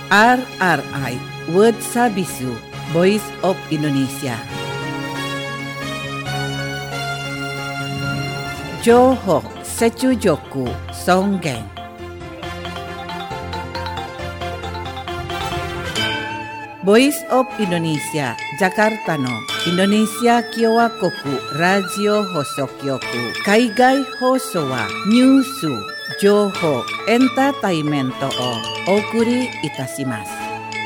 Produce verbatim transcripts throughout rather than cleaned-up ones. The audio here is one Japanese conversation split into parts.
R R I World Sabisu Voice of Indonesia. Johok Secujoku Songgeng. Voice of Indonesia Jakarta no Indonesia Kyowa Koku Radio Hosokyoku Kaigai Hoso wa Nyusu Joho Entertainmento o Okuri Itashimasu.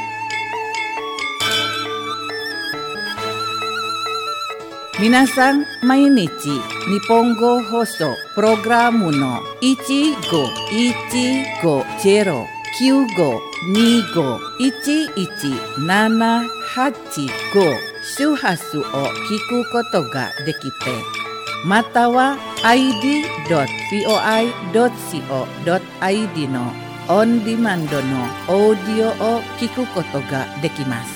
Minasan mainichi Nihongo Hoso Programu no oneごいちごゼロきゅうごにごいちいちななはちご周波数を聞くことができて、または アイディードットブイオアイドットシーオードットアイディー のオンディマンドのオーディオを聞くことができます。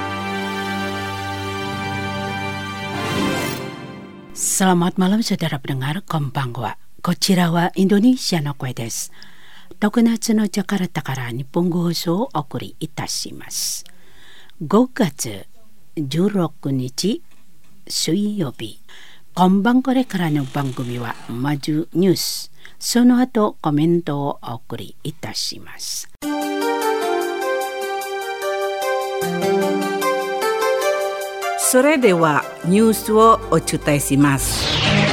Selamat malam saudara pendengar, konbanwa. Kochira wa Indonesia no kue desu. 特夏のジャカルタから日本語放送をお送りいたします。ごがつじゅうろくにち水曜日、今晩これからの番組はまずニュース、その後コメントをお送りいたします。 それではニュースをお伝えします。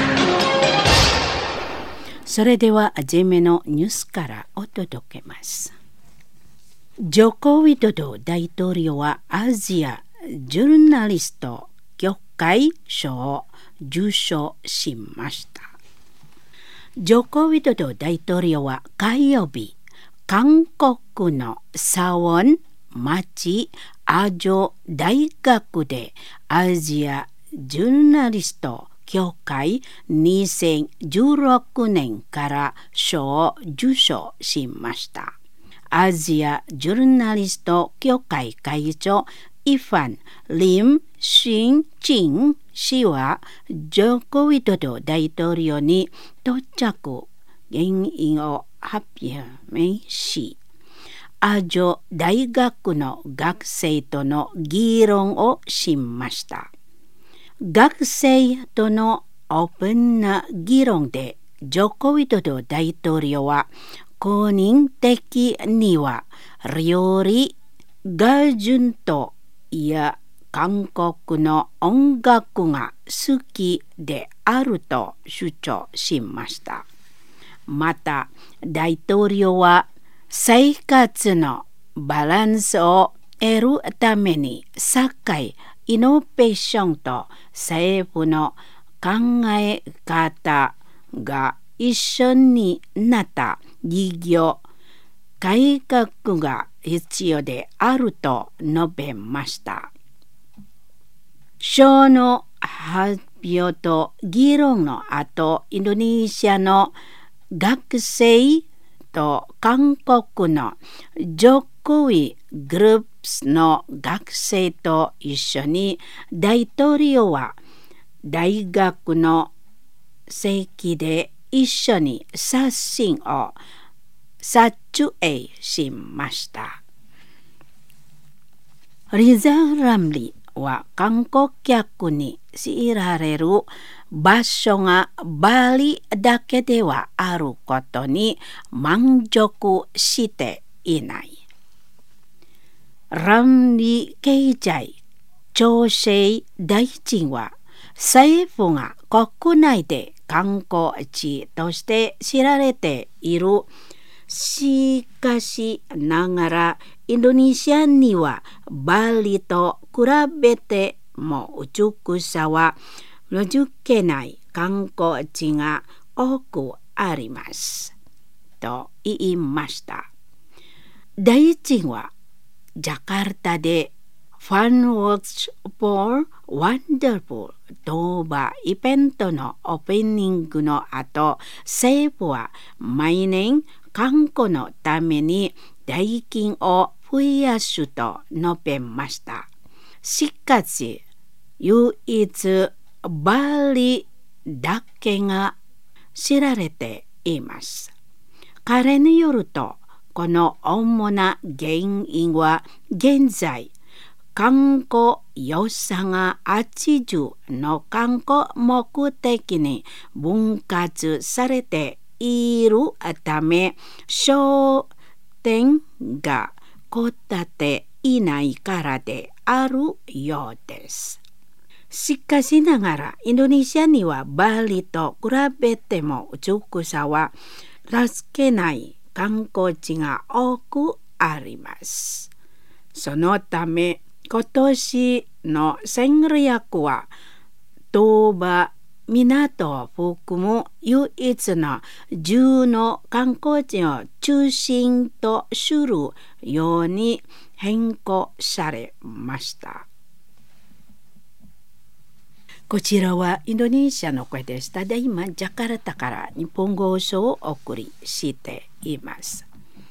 それでは初めのニュースからお届けます。ジョコ・ウィドド大統領はアジアジャーナリスト協会賞を受賞しました。ジョコ・ウィドド大統領は火曜日、韓国のサウォン町アジョ大学でアジアジャーナリスト協会にせんじゅうろくねんから賞を受賞しました。アジアジャーナリスト協会会長イファン・リム・シン・チン氏はジョコ・ウィドド大統領に到着原因を発表し、アジョ大学の学生との議論をしました。学生とのオープンな議論でジョコ・ウィドド大統領は個人的には料理、画順とや韓国の音楽が好きであると主張しました。また大統領は生活のバランスを得るために社会イノベーションと政府の考え方が一緒になった事業改革が必要であると述べました。賞の発表と議論の後、インドネシアの学生と韓国のジョコウィグループの学生と一緒に大統領は大学の席で一緒に写真を撮影しました。リザ・ラムリは観光客に強いられる場所がバリだけではあることに満足していない。ラムリ経済調整大臣は政府が国内で観光地として知られている。しかしながらインドネシアにはバリと比べても美しさは除けない観光地が多くありますと言いました。大臣はジャカルタでFun Works for Wonderful とばイベントのオープニングの後、政府は毎年観光のために代金を増やすと述べました。しかし、唯一バリだけが知られています。彼によると、 この主な原因は現在観光予算がはちじゅうの観光目的に分割されているため、焦点がこたっていないからであるようです。しかしながら、インドネシアにはバリと比べても美しさは助けない観光地が多くあります。そのため、今年の戦略は東馬港を含む唯一のじゅうの観光地を中心とするように変更されました。こちらはインドネシアの声でした。で、今ジャカルタから日本語放送をお送りしています。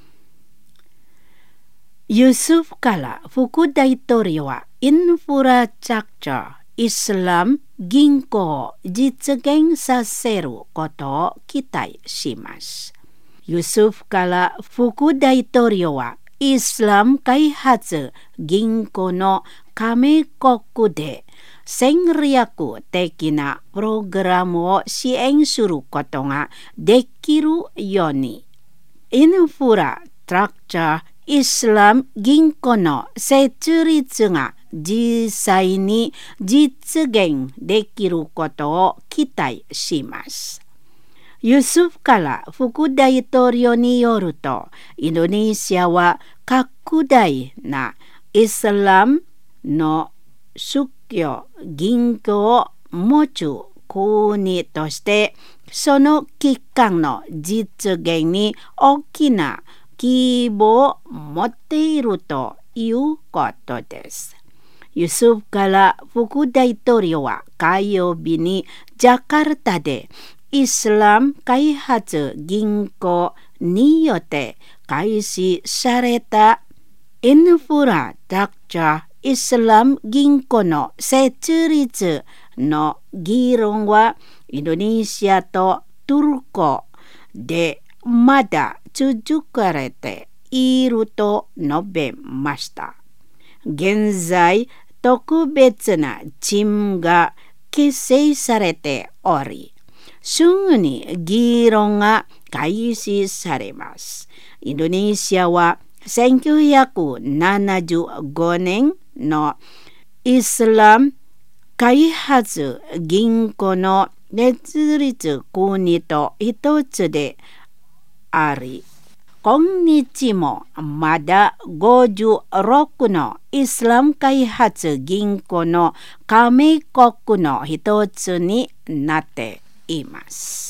ユスフから副大統領はインフラストラクチャー、イスラム銀行を実現させることを期待します。ユスフから副大統領はイスラム開発銀行の加盟国で戦略的なプログラムを支援することができるように、インフラストラクチャーイスラム銀行の設立が実際に実現できることを期待します。ユスフから副大統領によると、インドネシアは拡大なイスラムの宗教銀行を持つ国として、その機関の実現に大きな希望を持っているということです。ユスフから副大統領は火曜日にジャカルタでイスラム開発銀行によって開始されたインフラストラクチャーイスラム銀行の設立の議論はインドネシアとトルコでまだ続かれていると述べました。現在、特別なチームが結成されており、すぐに議論が開始されます。インドネシアはせんきゅうひゃくななじゅうごねんのイスラム開発銀行の設立国と一つであり、今日もまだごじゅうろくのイスラム開発銀行の加盟国の一つになっています。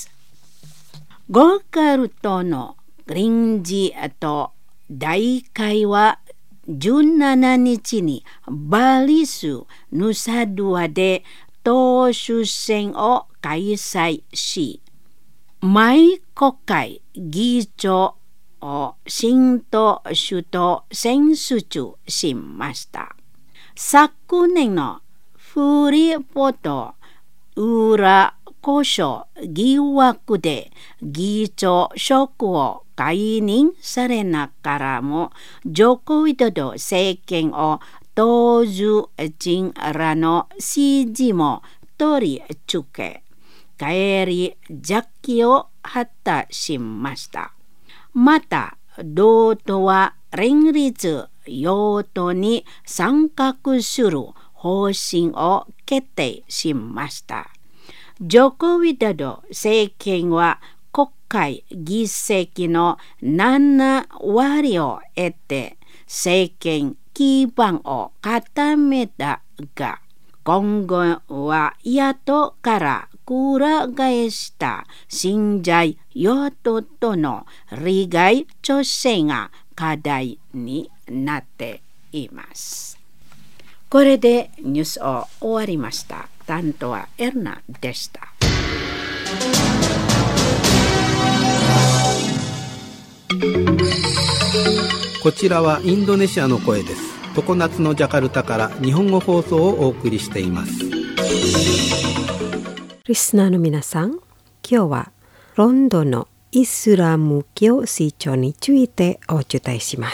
ゴーカルトの臨時と大会はじゅうしちにちにバリス・ヌサドゥアで党首選を開催し、毎国会議長を新党首と選出しました。昨年のフリポト裏交渉疑惑で議長職を解任されながらも、ジョコウィドド政権を当時人らの支持も取り付け、返り咲きを果たしました。また、同党は連立与党に参画する方針を決定しました。ジョコウィドド政権は国会議席のななわりを得て政権基盤を固めたが、今後は野党から裏返した新在与党との利害調整が課題になっています。これでニュースを終わりました。担当はエルナでした。 こちらはインドネシアの声です。常夏のジャカルタから日本語放送をお送りしています。 リスナーの皆さん、今日はロンドンのイスラム教成長についてお伝えします。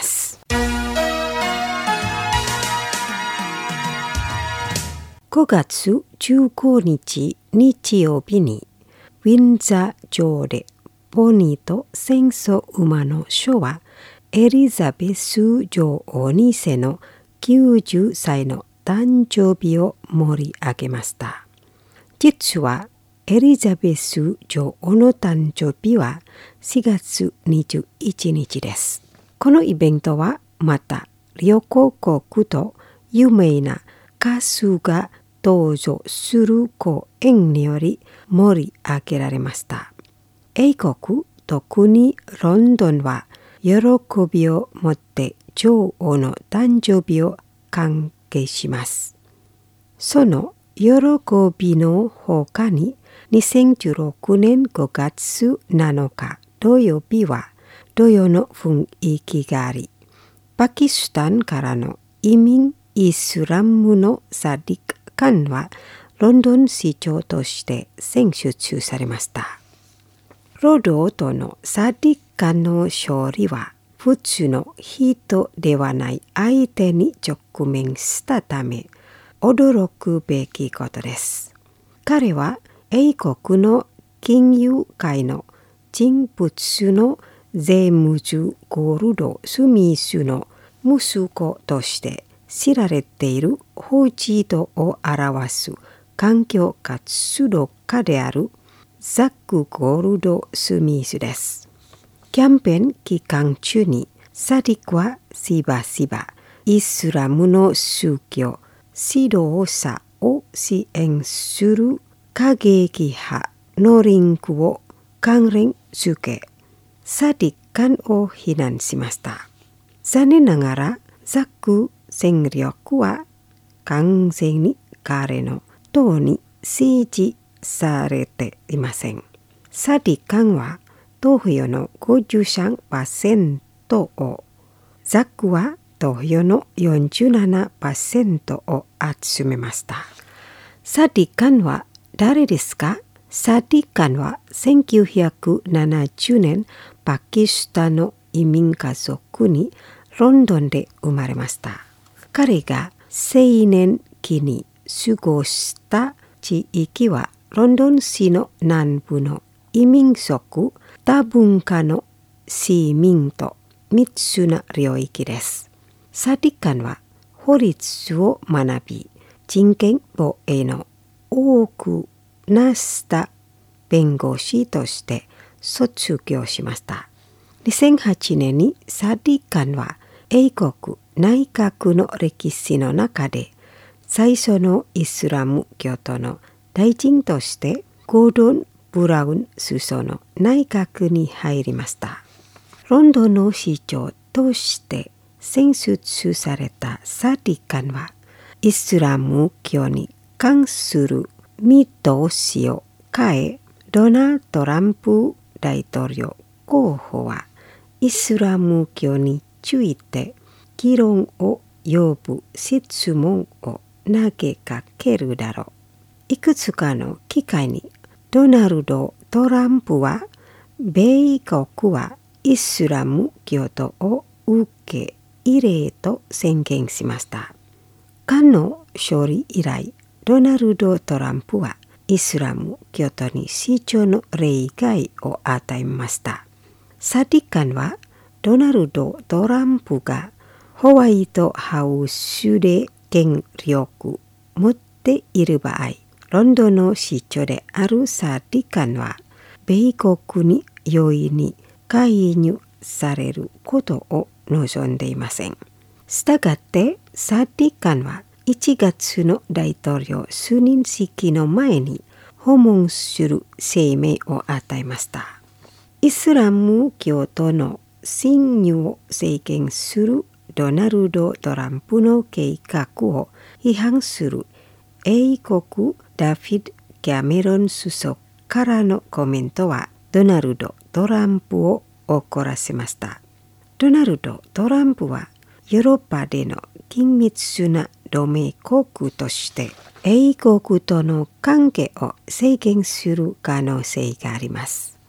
ごがつじゅうごにち日曜日にウィンザー城でポニーと戦争馬のショーはエリザベス女王にせのきゅうじゅっさいの誕生日を盛り上げました。実はエリザベス女王の誕生日はしがつにじゅういちにちです。このイベントはまた両国と有名な歌手が登場する公演により盛り上げられました。英国、特にロンドンは喜びを持って女王の誕生日を歓迎します。その喜びの他ににせんじゅうろくねんごがつなのか土曜日は同様の雰囲気があり、パキスタンからの移民イスラムのサディクカンはロンドン市長として選出されました。ロドとのサディカンの勝利は普通の人ではない相手に直面したため驚くべきことです。彼は英国の金融界の人物のゼームズ・ゴールド・スミスの息子として知られている法治度を表す環境活動家であるザック・ゴールド・スミスです。キャンペーン期間中にサディクはしばしばイスラムの宗教指導者を支援する過激派のリンクを関連付け、サディカンを非難しました。残念ながらザック戦力は完全に彼の党に支持されていません。サディカンは投票の ごじゅうさんパーセント を、ザックは投票の よんじゅうななパーセント を集めました。サディカンは誰ですか？サディカンはせんきゅうひゃくななじゅうねんパキスタンの移民家族にロンドンで生まれました。彼が青年期に過ごした地域はロンドン市の南部の異民族多文化の市民と密な領域です。サディカンは法律を学び、人権防衛の多くなした弁護士として卒業しました。にせんはちねんにサディカンは英国内閣の歴史の中で最初のイスラム教徒の大臣としてゴードン・ブラウン首相の内閣に入りました。ロンドンの市長として選出されたサディカンはイスラム教に関する見通しを変え、ドナルド・トランプ大統領候補はイスラム教について議論を呼ぶ質問を投げかけるだろう。いくつかの機会にドナルド・トランプは米国はイスラム教徒を受け入れと宣言しました。彼の勝利以来、ドナルド・トランプはイスラム教徒に市長の例外を与えました。サディカンはドナルド・トランプがホワイトハウスで権力を持っている場合、ロンドンの市長であるサディカンは米国に容易に介入されることを望んでいません。したがってサディカンはいちがつの大統領就任式の前に訪問する声明を与えました。イスラム教徒の侵入を制限するドナルド・トランプの計画を批判する英国ダビッド・キャメロン首相からのコメントはドナルド・トランプを怒らせました。ドナルド・トランプはヨーロッパでの緊密な同盟国として英国との関係を制限する可能性があります。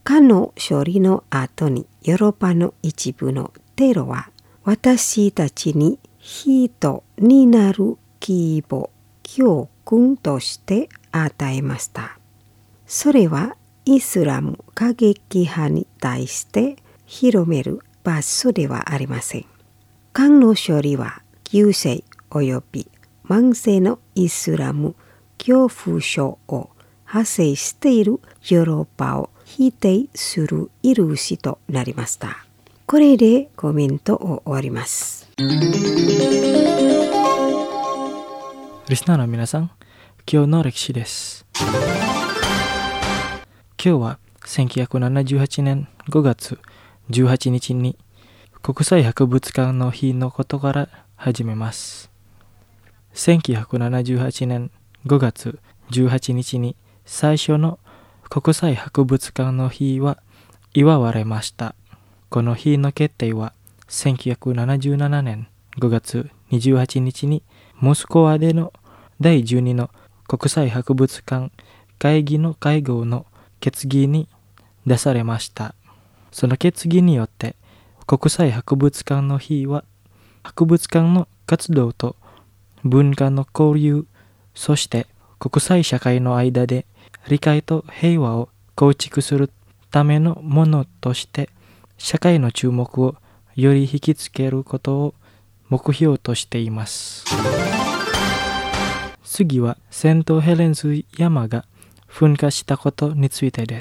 かの勝利の後にヨーロッパの一部のテロは私たちに人になる希望、教訓として与えました。それはイスラム過激派に対して広める罰則ではありません。漢の勝利は急性及び慢性のイスラム恐怖症を発生しているヨーロッパを否定する印となりました。これでコメントを終わります。 リスナーの皆さん、今日の歴史です。今日はせんきゅうひゃくななじゅうはちねんごがつじゅうはちにちに国際博物館の日のことから始めます。せんきゅうひゃくななじゅうはちねんごがつじゅうはちにちに最初の国際博物館の日は祝われました。この日の決定はせんきゅうひゃくななじゅうななねんごがつにじゅうはちにちにモスクワでのだいじゅうにの国際博物館会議の会合の決議に出されました。その決議によって国際博物館の日は博物館の活動と文化の交流、そして国際社会の間で理解と平和を構築するためのものとして社会の注目をより引きつけることを目標としています。次はセントヘレンズ山が噴火したことについてです。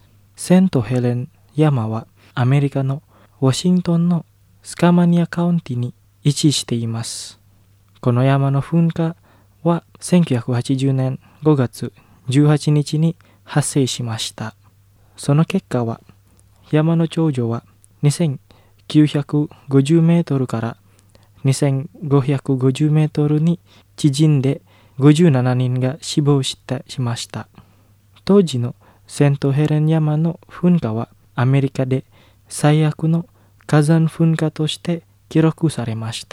セントヘレン山はアメリカのワシントンのスカマニアカウンティに位置しています。この山の噴火はせんきゅうひゃくはちじゅうねんごがつじゅうはちにちに発生しました。その結果は山の頂上はにせんきゅうひゃくごじゅうメートルからにせんごひゃくごじゅうメートルに縮んでごじゅうななにんが死亡したしました。当時のセントヘレン山の噴火はアメリカで最悪の火山噴火として記録されました。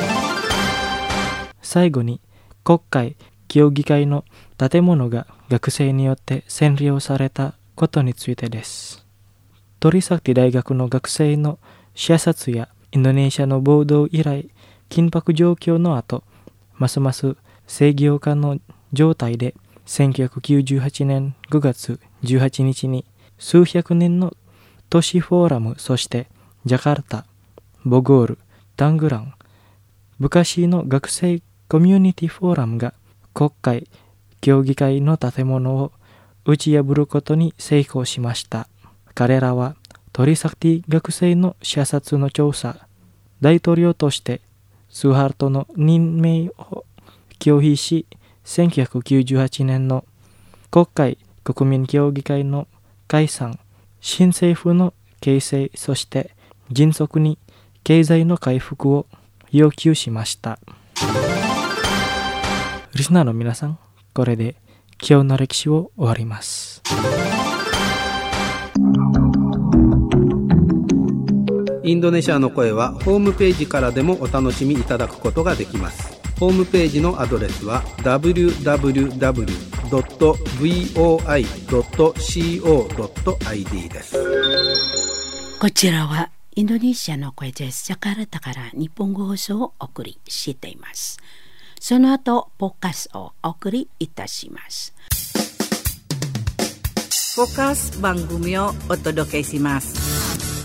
最後に国会協議会の建物が学生によって占領されたことについてです。トリサクティ大学の学生の射殺やインドネシアの暴動以来、緊迫状況の後、ますます正義化の状態でせんきゅうひゃくきゅうじゅうはちねんごがつじゅうはちにちに数百人の都市フォーラム、そしてジャカルタ、ボゴール、タングラン、ブカシーの学生コミュニティフォーラムが国会協議会の建物を打ち破ることに成功しました。彼らはトリサクティ学生の射殺の調査、大統領としてスーハルトの任命を拒否し、せんきゅうひゃくきゅうじゅうはちねんの国会国民協議会の解散、新政府の形成、そして迅速に経済の回復を要求しました。リスナーの皆さん、これで今日の歴史を終わります。 インドネシアの声はホームページからでもお楽しみいただくことができます。ホームページのアドレスは ダブリューダブリューダブリュードットブイオーアイドットコードットアイディー です。 こちらはインドネシアの声です。ジャカルタから日本語放送をお送りしています。その後、ポッカスをお送りいたします。 ポッカス番組をお届けします。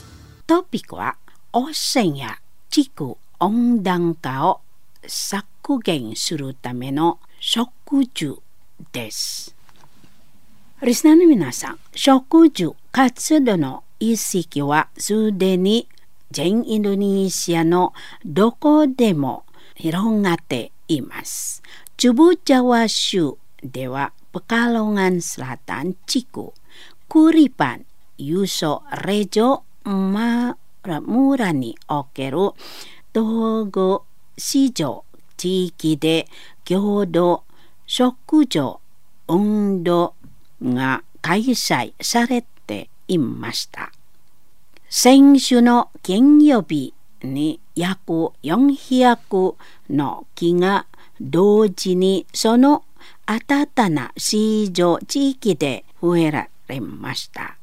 トピックは汚染や地球温暖化を削減するための植樹です。リスナーの皆さん、植樹活動の意識はすでに全インドネシアのどこでも広がっています。Jubu Jawa州ではPekalongan Selatan Ciku, Kuripan, Yuso Rejo, Muraにおける道後市場地域で共同植樹運動が開催されていました。先週の金曜日に約よんひゃくの木が同時にその新たな市場地域で植えられました。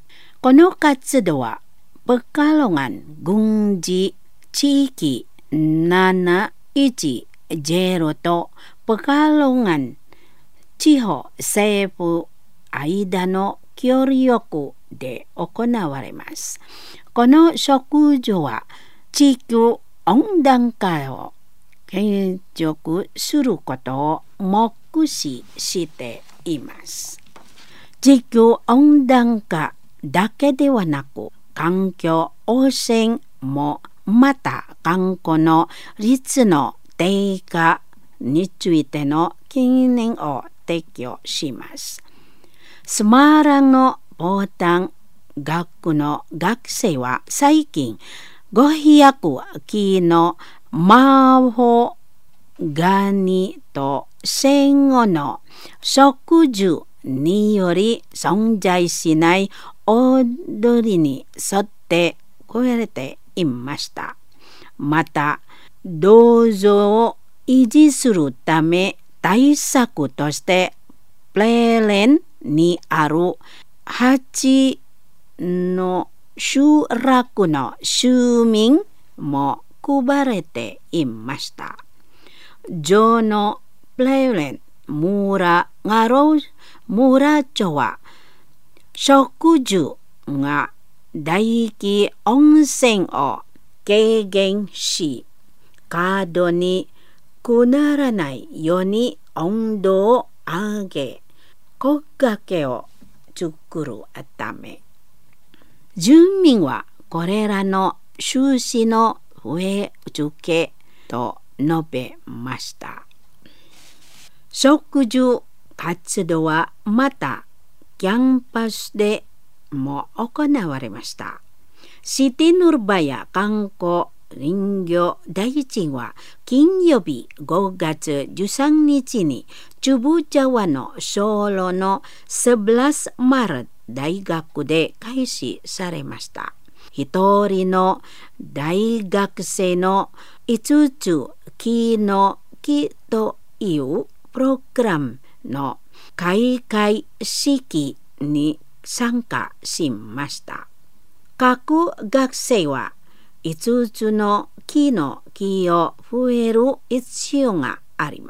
この活動はペカロガン軍事地域なないちゼロとペカロガン地方西部間の協力で行われます。この植樹は地球温暖化を継続することを目視しています。地球温暖化だけではなく、環境汚染もまた観光の率の低下についての懸念を提供します。スマランのボタン学の学生は最近ごひゃくきのマホガニと戦後の植樹により存在しない踊りに沿って超えていました。また、銅像を維持するため対策としてプレーレンにあるはちの集落の住民も配れていました。城のプレーレン村ガロ村長は植樹が大気温泉を軽減し、過度にくならないように温度を上げ、木陰を作るため、住民はこれらの趣旨の増え続けと述べました。植樹活動はまたキャンパスでも行われました。シティヌルバヤ観光林業大臣は金曜日ごがつじゅうさんにちにチュブチャワのソロのじゅういちマル大学で開始されました。一人の大学生のいつつきの木というプログラムの開会式に参加しました。各学生はいつつの木の木を増える必要があります。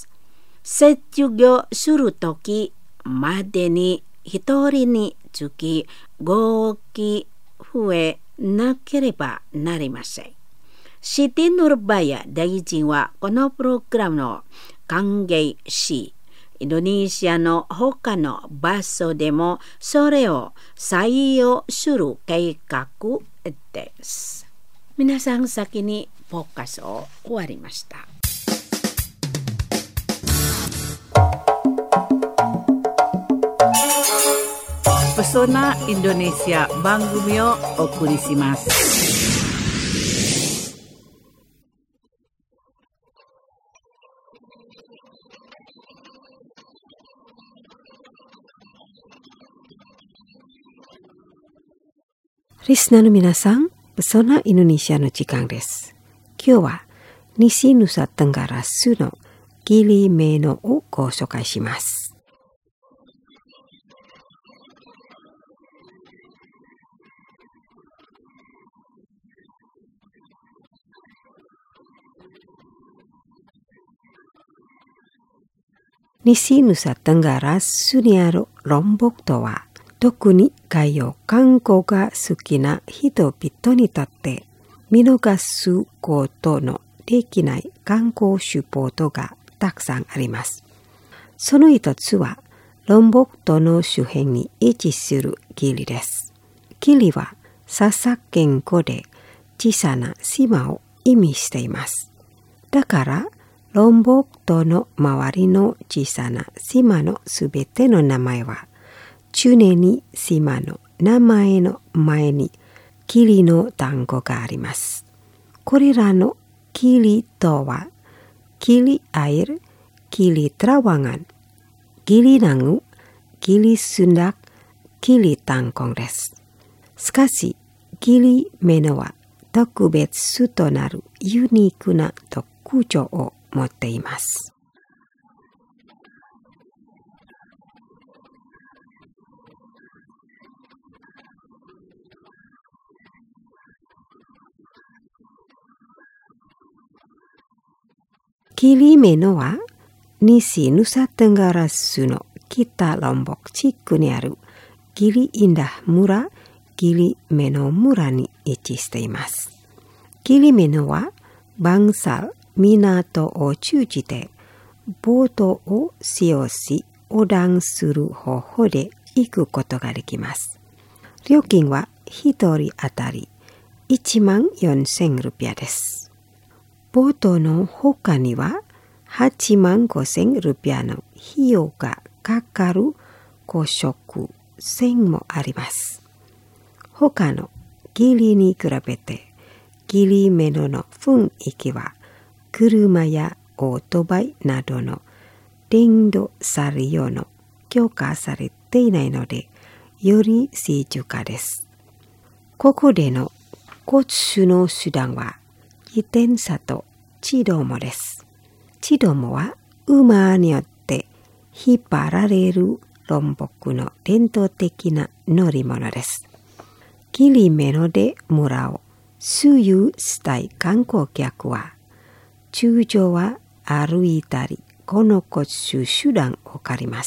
卒業するときまでに一人につきごき増えなければなりません。シティヌルバヤ大臣はこのプログラムを歓迎し、インドネシアの他の場所でもそれを採用する計画です。皆さん先にポッカスを終わりました。 Pesona Indonesia 番組をお送りします。 リスナーの皆さん、Pesona Indonesia の時間です。今日は西ヌサテンガラ州のギリメノをご紹介します。西ヌサテンガラ州にあるロンボク島は特に海洋観光が好きな人々にとって見逃すことのできない観光スポットがたくさんあります。その一つはロンボク島の周辺に位置するギリです。ギリはササケン語で小さな島を意味しています。だからロンボク島の周りの小さな島のすべての名前は常に島の名前の前にキリの単語があります。これらのキリとはキリアイル、キリトラワンガン、キリナング、キリスンダク、キリタンコンです。しかし、キリメノは特別となるユニークな特徴を持っています。 キリメノは西ヌサテンガラスの北ロンボク地区にあるギリインダ村、ギリメノ村に位置しています。ギリメノはバンサル港を通じてボートを使用し横断する方法で行くことができます。料金は一人当たりいちまんよんせんルピアです。ボートの他にははちまんごせんルピアの費用がかかる高速船もあります。他のギリに比べてギリメノの雰囲気は車やオートバイなどの電動車両の許可されていないのでより静かです。ここでの交通の手段は自転車とチドモです。チドモは馬によって引っ張られるロンボクの伝統的な乗り物です。ギリメノで村を周遊したい観光客は通常は歩いたりこの交通手段を借ります。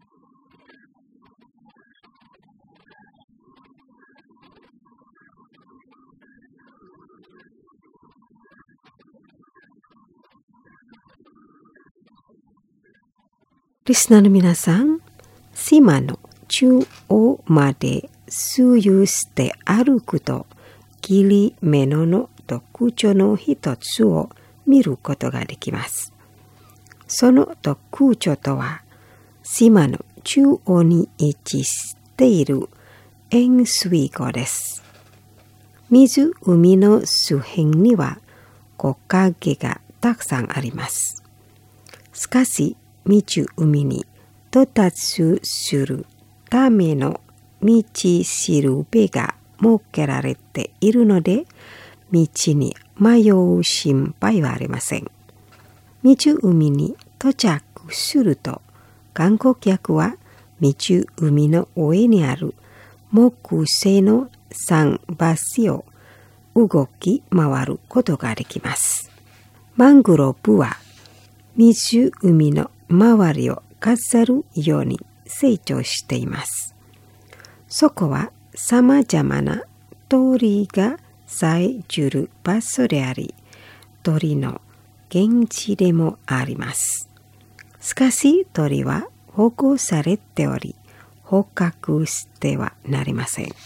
リスナーの皆さん、島の中央まで周遊して歩くとギリメノの特徴の一つを見ることができます。その特徴とは、島の中央に位置している塩水湖です。湖の周辺には木陰がたくさんあります。しかし、湖に到達するための道しるべが設けられているので、道に迷う心配はありません。湖に到着すると、観光客は湖の上にある木製の桟橋を動き回ることができます。マングローブは湖の周りを飾るように成長しています。そこは様々な鳥がさえずる場所であり、鳥の現地でもあります。しかし鳥は保護されており、捕獲してはなりません。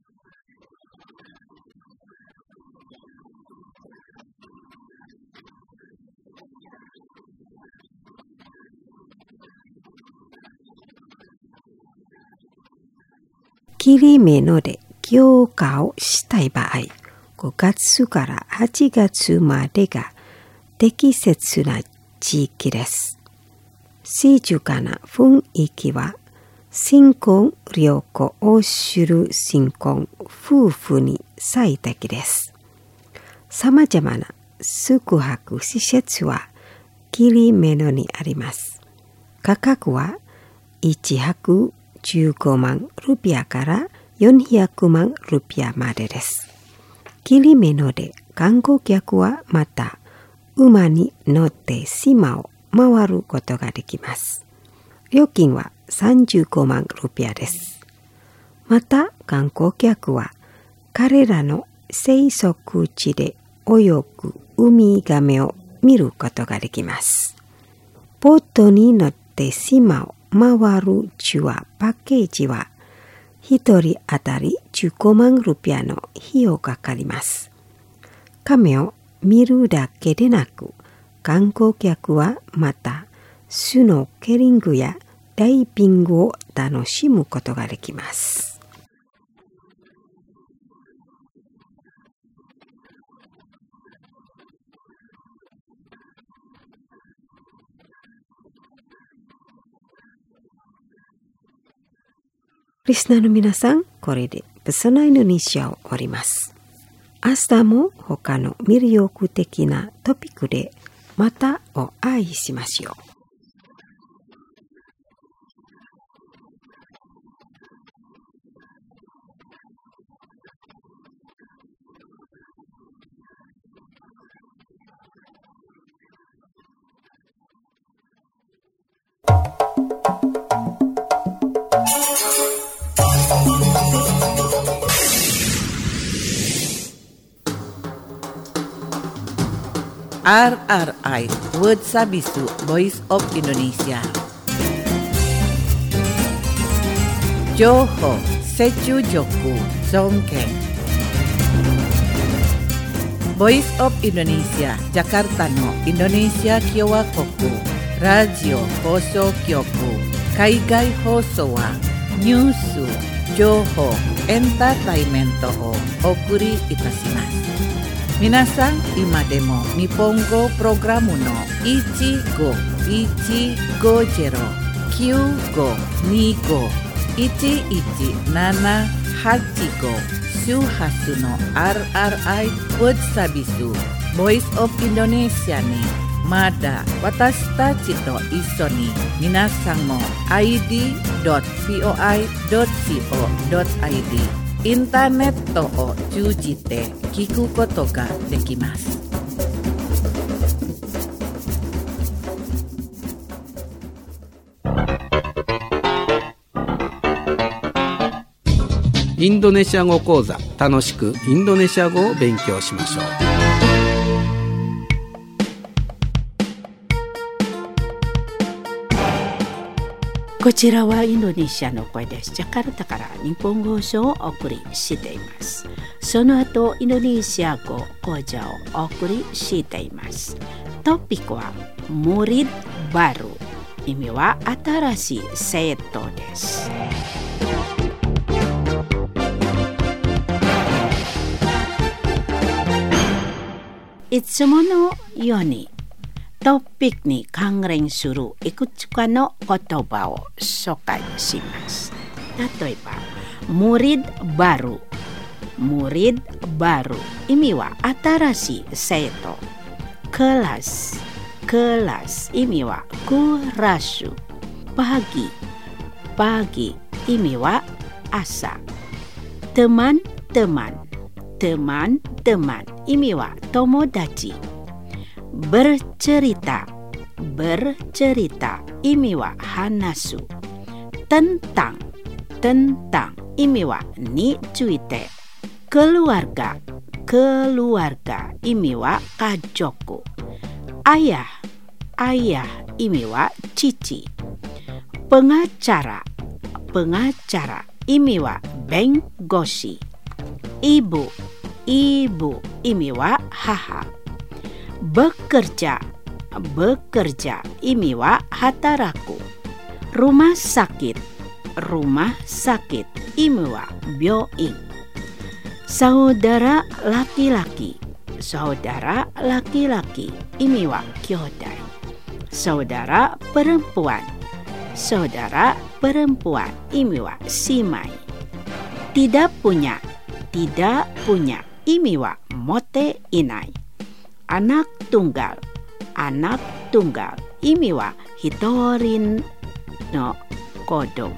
ギリメノで行花をしたい場合、ごがつからはちがつまでが適切な地域です。静かな雰囲気は新婚旅行をする新婚夫婦に最適です。様々な宿泊施設はギリメノにあります。価格はいちはくじゅうごまんルピアからよんひゃくまんルピアまでです。ギリメノで観光客はまた馬に乗って島を回ることができます。料金はさんじゅうごまんルピアです。また観光客は彼らの生息地で泳ぐウミガメを見ることができます。ボートに乗って島を回るツアーパッケージは一人当たりじゅうごまんルピアの費用がかかります。カメを見るだけでなく、観光客はまたスノーケリングやダイビングを楽しむことができます。リスナーの皆さん、これでペソナインドネシアを終わります。明日も他の魅力的なトピックでまたお会いしましょう。 R R I Word Sabisu Voice of Indonesia. Joho Sechu Joku Zongkeng. Voice of Indonesia Jakarta no Indonesia Kyowa Koku Radio Hoso Kyoku Kaigai Hoso wa Nyusu Joho Entertainment o Okuri Itasimasu. Minasan ima demo Nihongo Programu no Ichigo Ichigo Jero Kyugo Nigo Ichi Ichi Nana Hachigo Shuhasu no R R I Word Sabisu Voice of Indonesia ni Mada Watashita Chito Iso ni Minasan mo I D dot voi dot co dot I D インターネットを通じて聞くことができます。 インドネシア語講座、楽しくインドネシア語を勉強しましょう。 こちらはインドネシアの声です。ジャカルタから日本語放送をお送りしています。その後、インドネシア語講座をお送りしています。トピックはmurid baru。意味は新しい生徒です。いつものようにトピックに関連するいくつかの言葉を紹介します。例えば、murid baru。murid baru。意味は新しい生徒。kelas。kelas。意味はクラス。pagi。pagi。意味は朝。teman-teman。teman-teman。意味は友達。bercerita bercerita 意味は話す。tentang tentang 意味はについて。keluarga keluarga 意味は家族。ayah ayah 意味は父。pengacara pengacara 意味は弁護士。ibu ibu 意味は母。bekerja bekerja 意味は働く。rumah sakit rumah sakit 意味は病院。saudara laki-laki saudara laki-laki 意味は兄弟。saudara perempuan saudara perempuan 意味は姉妹。tidak punya tidak punya 意味は持っていない。anak tunggal anak tunggal 意味は一人の子供。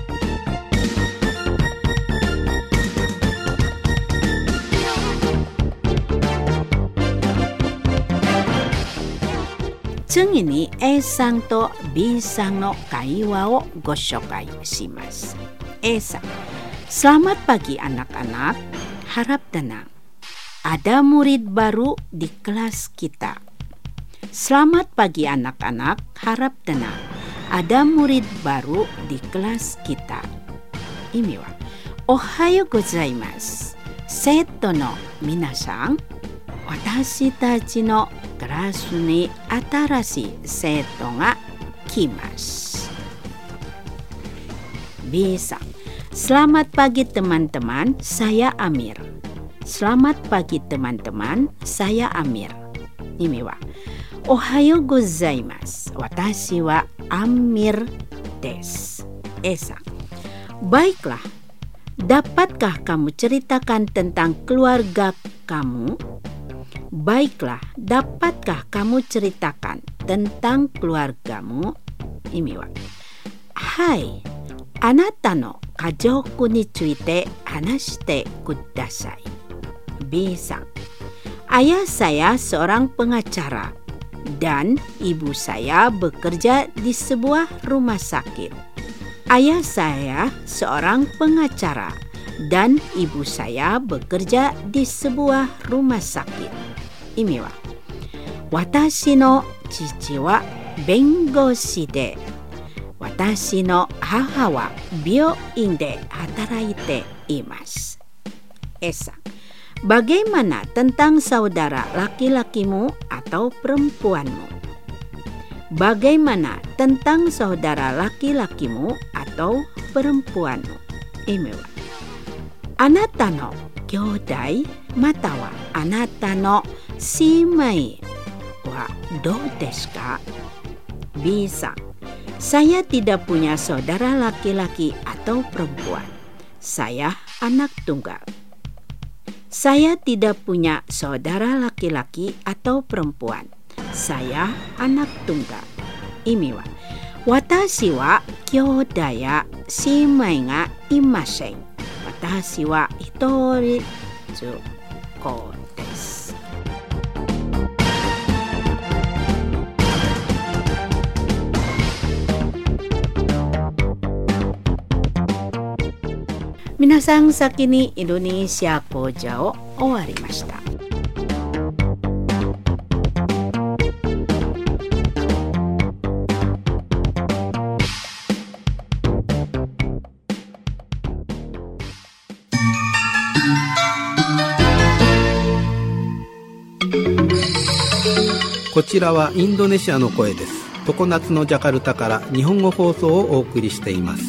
次に A さんと B さんの会話をご紹介します。A さん、selamat pagi anak-anak, harap tenang.Ada murid baru di kelas kita. Selamat pagi anak-anak, harap tenang. Ada murid baru di kelas kita. 意味は、おはようございます。生徒の皆さん、私たちのクラスに新しい生徒が来ます。B さん、selamat pagi teman-teman, saya Amir.Selamat pagi teman-teman, saya Amir. 意味は、おはようございます。私はアミルです。A さん、baiklah, dapatkah kamu ceritakan tentang keluarga kamu? Baiklah, dapatkah kamu ceritakan tentang keluargamu? 意味は、はい、あなたの家族について話してください。B さん、ayah saya seorang pengacara dan ibu saya bekerja di sebuah rumah sakit. Ayah saya seorang pengacara dan ibu saya bekerja di sebuah rumah sakit. 意味は、 Watashi no chichi wa bengoshi de, watashi no haha wa byoin de hataraite imasu. Esa, bagaimana tentang saudara laki-lakimu atau perempuanmu? Bagaimana tentang saudara laki-lakimu atau perempuanmu? Ime wa anata no kyodai matawa anata no shimai wa dou desu ka? Bisa. Saya tidak punya saudara laki-laki atau perempuan. Saya anak tunggal. Saya tidak punya saudara laki-laki atau perempuan. Saya anak tunggal. Imi wa watashi wa kyodai ya shimai ga imasen. Watashi wa hitori zuko desu. Minasang, sakini Indonesia Koja o owarimashita. こちらはインドネシアの声です。常夏のジャカルタから日本語放送をお送りしています。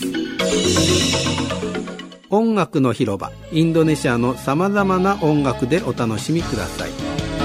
音楽の広場、インドネシアのさまざまな音楽でお楽しみください。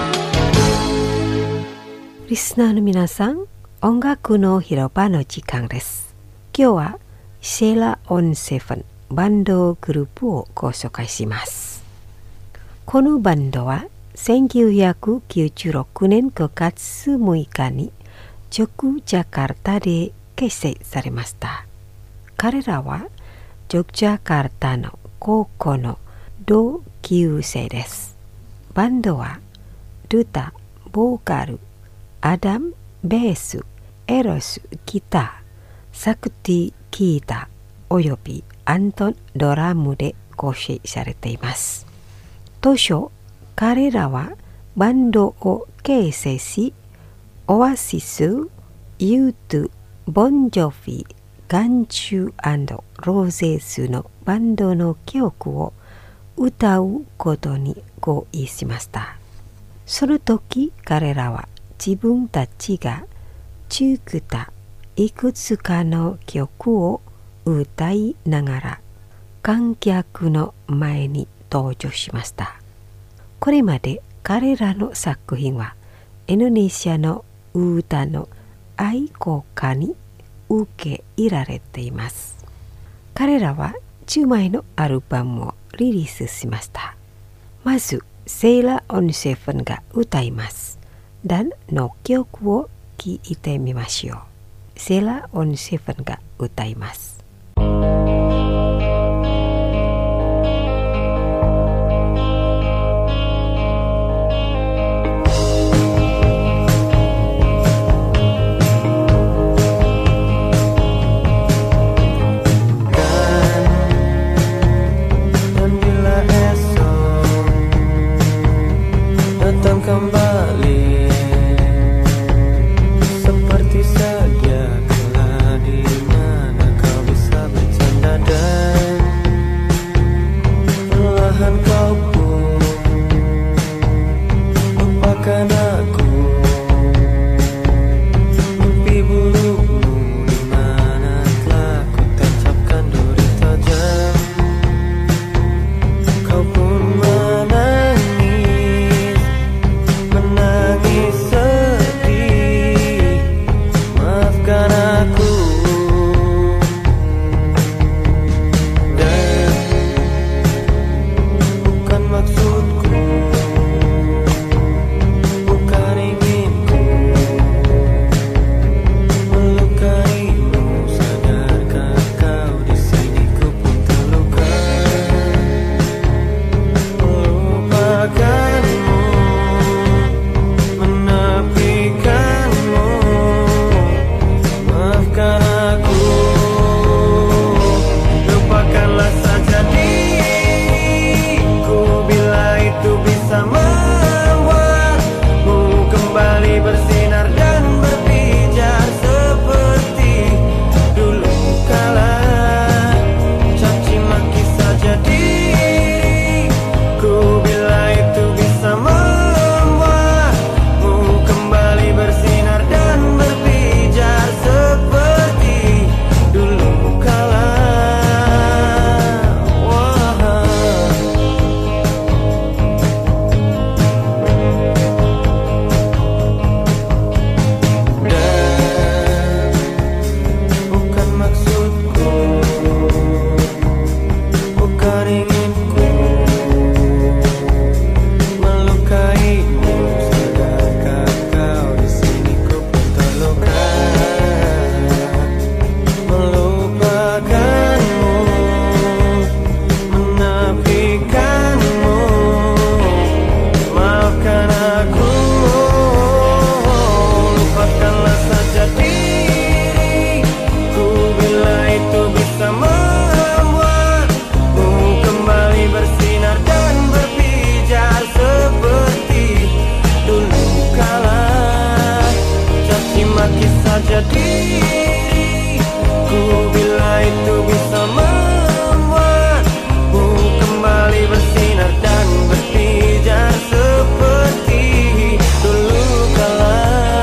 リスナーの皆さん、音楽の広場の時間です。今日はシェラオンセブンバンドグループをご紹介します。このバンドはせんきゅうひゃくきゅうじゅうろくねんくがつむいかにジョクジャカルタで結成されました。彼らはジョクジャカルタの高校の同級生です。バンドはルタ、ボーカル、アダム、ベース、エロス、ギター、サクティ、ギターおよびアントン、ドラムで構成されています。当初、彼らはバンドを形成し、オアシス、ユートゥ、ボンジョフィ、ガンチュー&ローゼスのバンドの曲を歌うことに合意しました。その時彼らは自分たちが作ったいくつかの曲を歌いながら観客の前に登場しました。これまで彼らの作品はインドネシアの歌の愛好家に受け入れられています。彼らはじゅうまいのアルバムをリリースしました。まずセイラオンセブンが歌います。dan の曲を聴いてみましょう。セイラオンセブンが歌います。 Bisa membuatmu kembali bisa membuatmu kembali bersinar dan berpijar seperti dulu kala. Saja diriku bila itu bisa membuatmu kembali bersinar dan berpijar seperti dulu kala.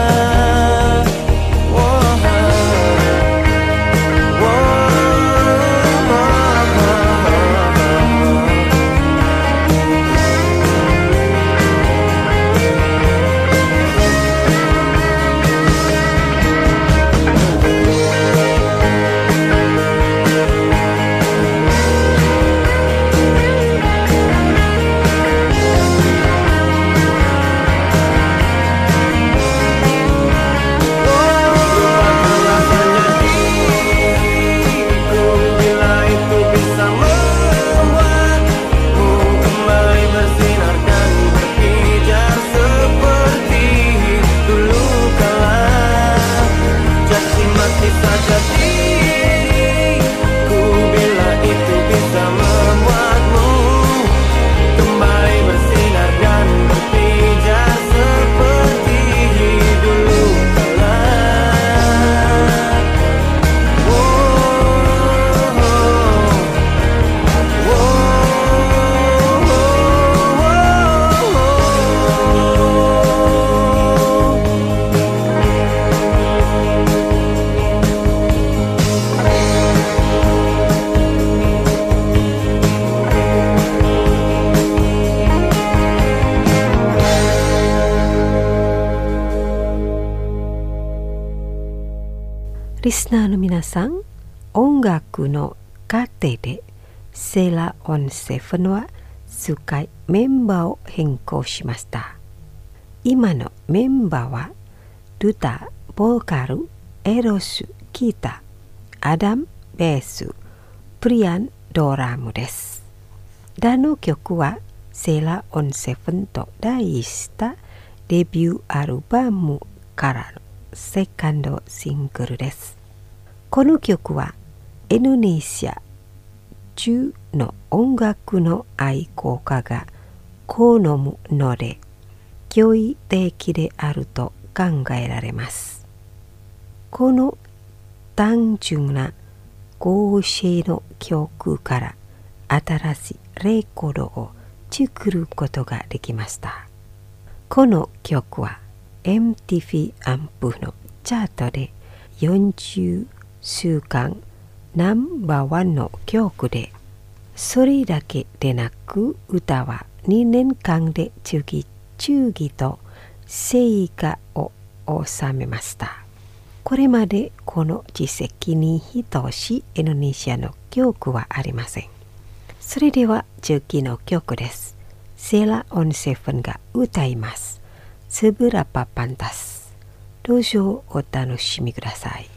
Listenerの皆さん、音楽の過程でセーラーオンセブンは数回メンバーを変更しました。今のメンバーはルタ、ボーカル、エロス、ギター、アダム、ベース、プリアン、ドラムです。ダの曲はセーラーオンセブンと題したデビューアルバムからのセカンドシングルです。この曲はインドネシア中の音楽の愛好家が好むので驚異的であると考えられます。この単純な合成の曲から新しいレコードを作ることができました。この曲はエムティーブイ アンプのチャートでよんじゅうしゅうかんナンバーワンの曲で、それだけでなく歌はにねんかんで次々と成果を収めました。これまでこの実績に等しいインドネシアの曲はありません。それでは次の曲です。セーラーオンセブンが歌います。Seberapa pantas。どうぞお楽しみください。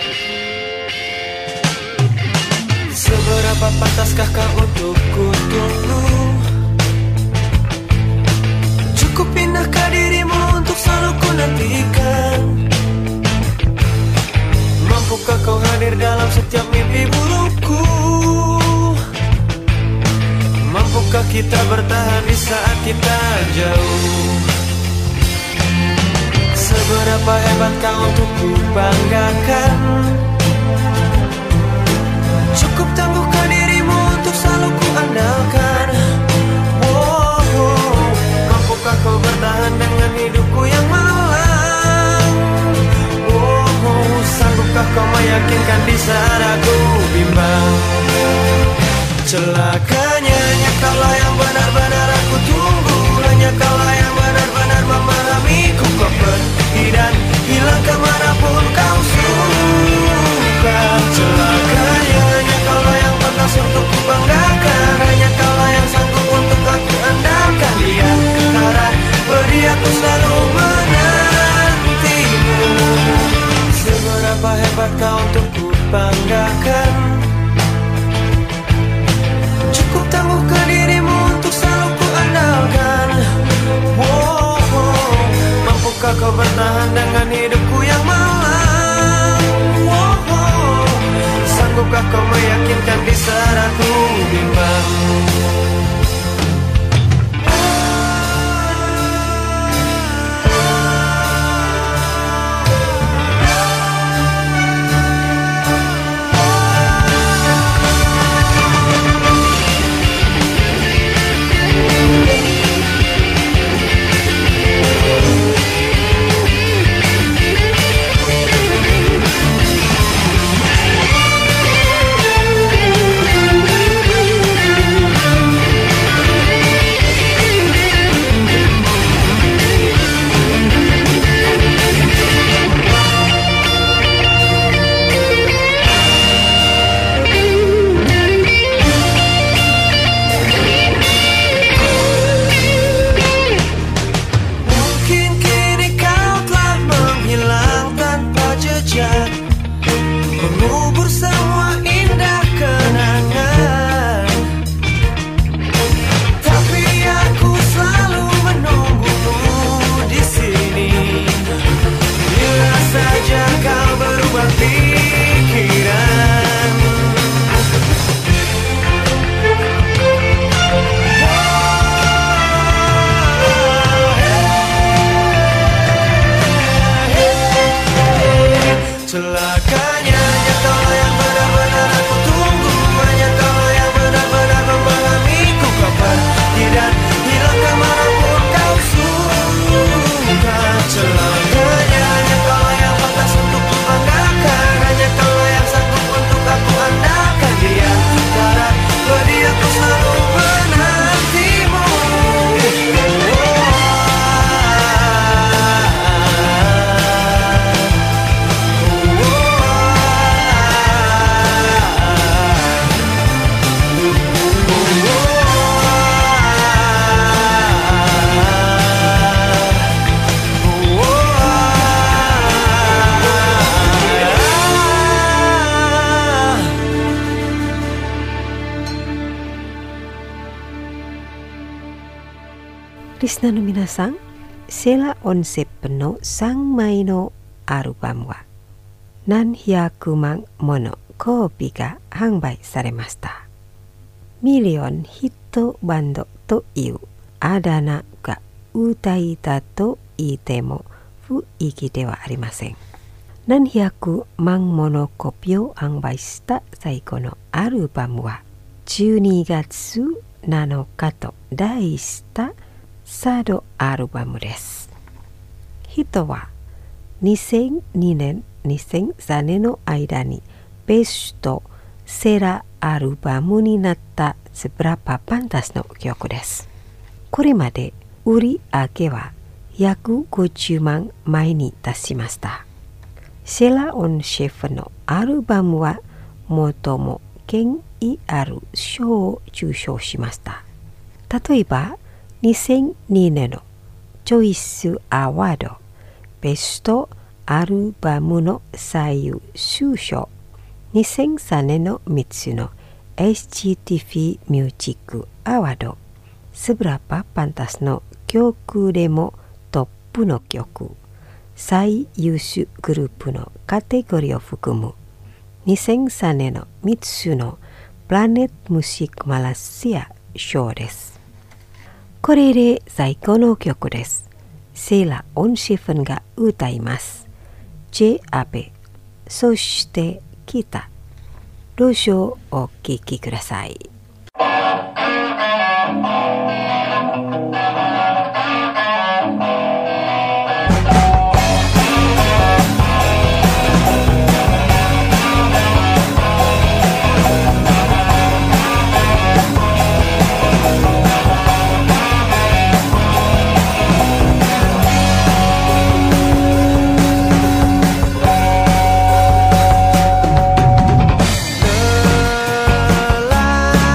Seberapa pantaskah kau untukku tunggu? Cukup pindahkah dirimu untuk selalu ku nantikan? Mampukah kau hadir dalam setiap mimpi burukku? Mampukah kita bertahan di saat kita jauh? Seberapa hebat kau untuk ku banggakan? Cukup tangguhkah dirimu untuk selalu ku andalkan? Oh, oh. リスナーの皆さん、セラオンセップのさんまいのアルバムは何百万ものコピーが販売されました。ミリオンヒットバンドというあだ名が歌いだと言っても不意気ではありません。何百万ものコピーを販売した最後のアルバムはじゅうにがつなのかと題したサードアルバムです。ヒットはにせんにねん、にせんさんねんの間にベストセラーアルバムになったbeberapa pantasの曲です。これまで売り上げは約ごじゅうまんまいに達しました。セラオンシェフのアルバムは最も権威ある賞を受賞しました。例えばにせんにねんのチョイスアワードベストアルバムの最優秀賞、にせんさんねんのみっつの エスジーティービー ミュージックアワード、beberapa pantasの曲でもトップの曲、最優秀グループのカテゴリーを含むにせんさんねんのみっつのプラネットミュージックマレーシア賞です。これで最後の曲です。セラオンシェフンが歌います。J アベ、そして来た。どうぞお聴きください。 Telah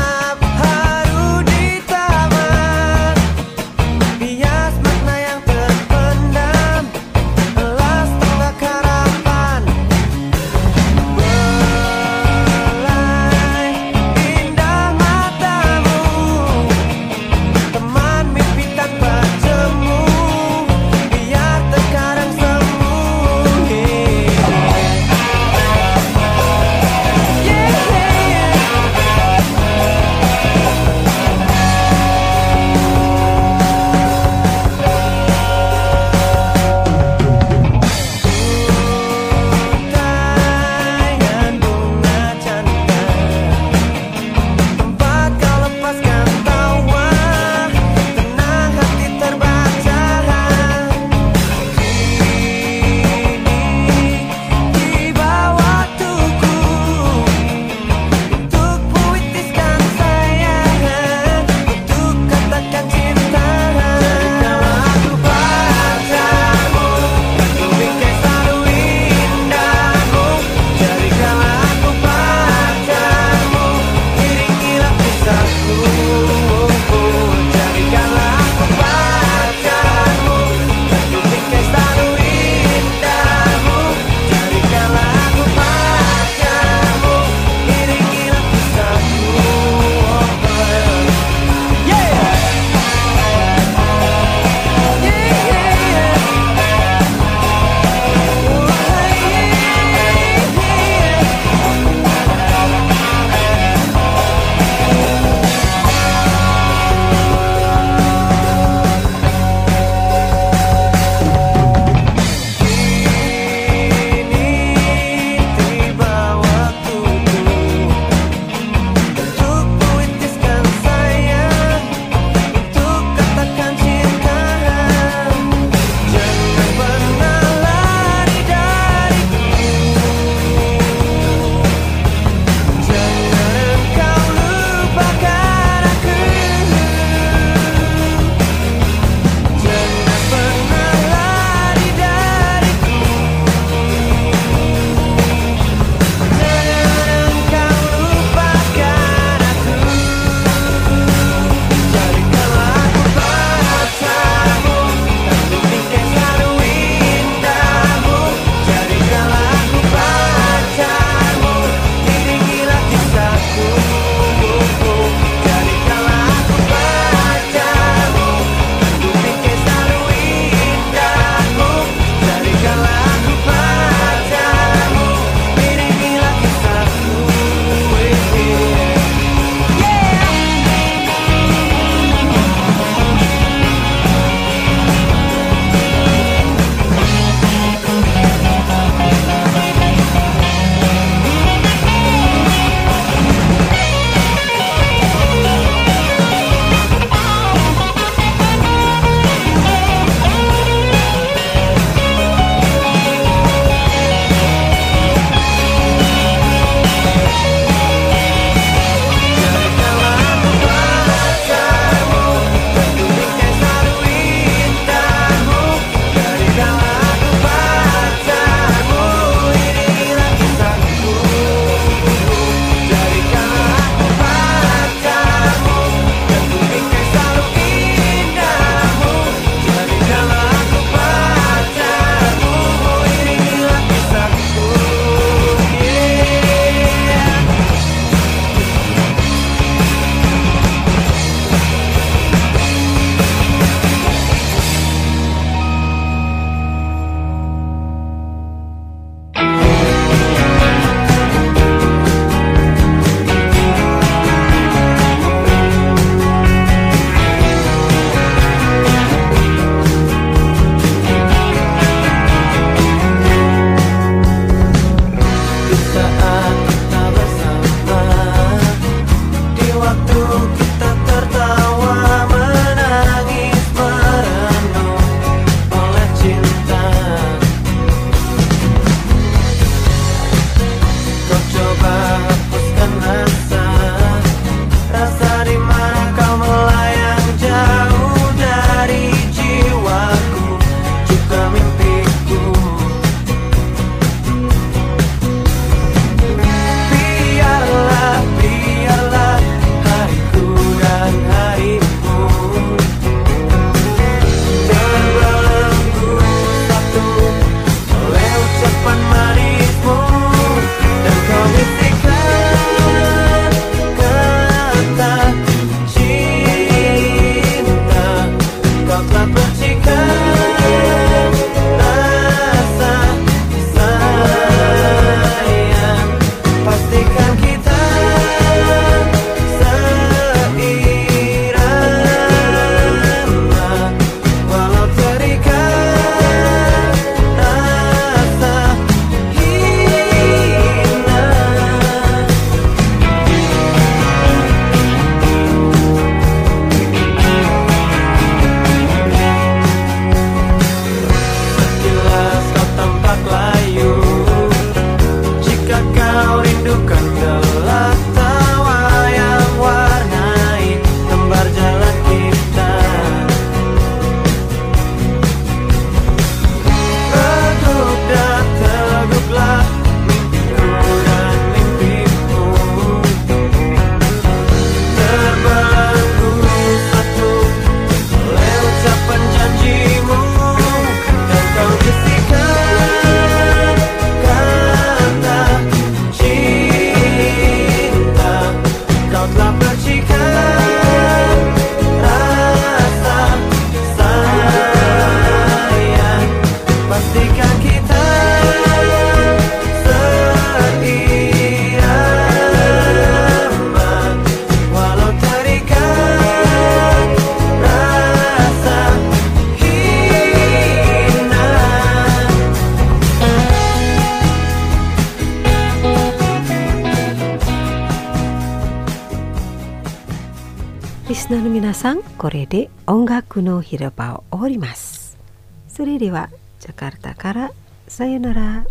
皆さん、これで音楽の広場を終わります。それではジャカルタからさよなら。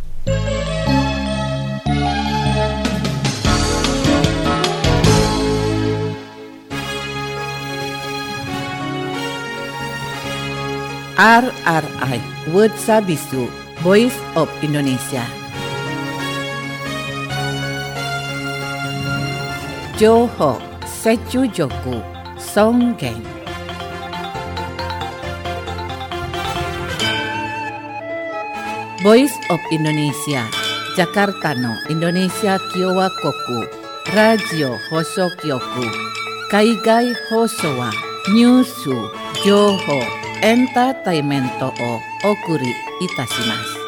アールアールアイWord Sabisu Voice of Indonesia. Johor Sechujoku Songgeng. Voice of Indonesia Jakarta no Indonesia Kiowa Koku Radio Hosokyoku Kaigai Hosowa Nyusu Johor Entertainment o okuri itashimasu.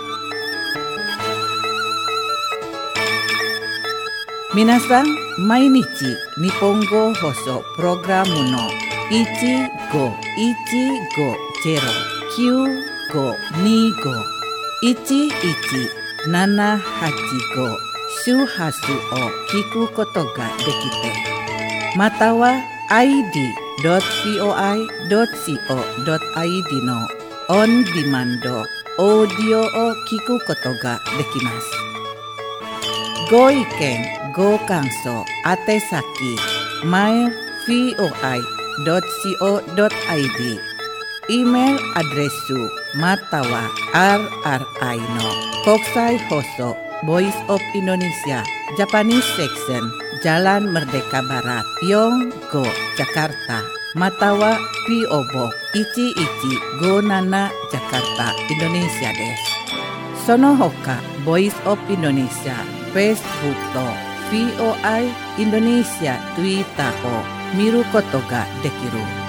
Minasan, mainichi Nihongo Hoso Programu no ichi go ichi go zero kyu go ni go ichi ichi nana hachi go shuhasu o kiku koto ga dekite. Mata wa I D dot voi dot co dot i d のオンディマンドオーディオを聞くことができます。ご意見ご感想宛先 マイル voi dot co dot i d イメールアドレスまたは アールアールアイ の国際放送 Voice of Indonesia Japanese Section Jalan Merdeka Barat Yonggo Jakarta Matawa P O Boxいちいちごなな Jakarta Indonesia です。その他 Voice of Indonesia Facebook と ブイオアイ Indonesia Twitter を見ることができる